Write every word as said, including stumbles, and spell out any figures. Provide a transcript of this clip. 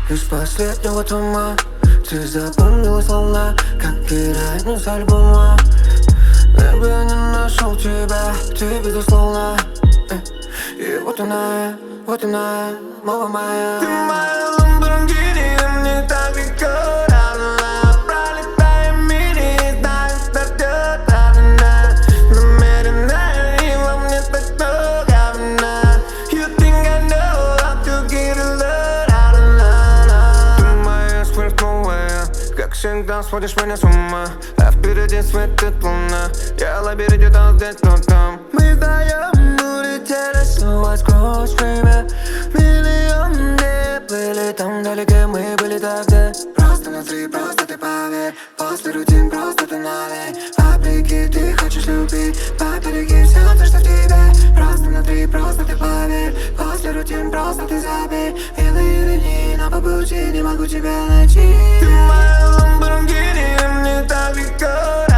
Из последнего тума ты запомнила слова, как героиню с альбома. Я бы не нашел тебя, ты безусловно. И вот она, вот она, мова моя. Ты моя Ламборгини, и мне так легко. Пролетаем мили, знаю, что ждет она. Намеренная, и во мне так много вина. You think I know how to get a lot. Ты моя сверхновая, как всегда сводишь меня с ума. А впереди светит луна, я лабиринте там здесь, но там. Мы вдвоем улетели снова сквозь время. Миллион дней были там далеко, мы были тогда. Просто внутри, просто ты поверь. После рутин просто ты налей. Вопреки ты хочешь любить, попереки все то, что в тебе. Просто внутри, просто ты поверь. После рутин просто ты забей. Белые линии, но по пути не могу тебя найти. Ты моя Ламборгини, и мне так легко.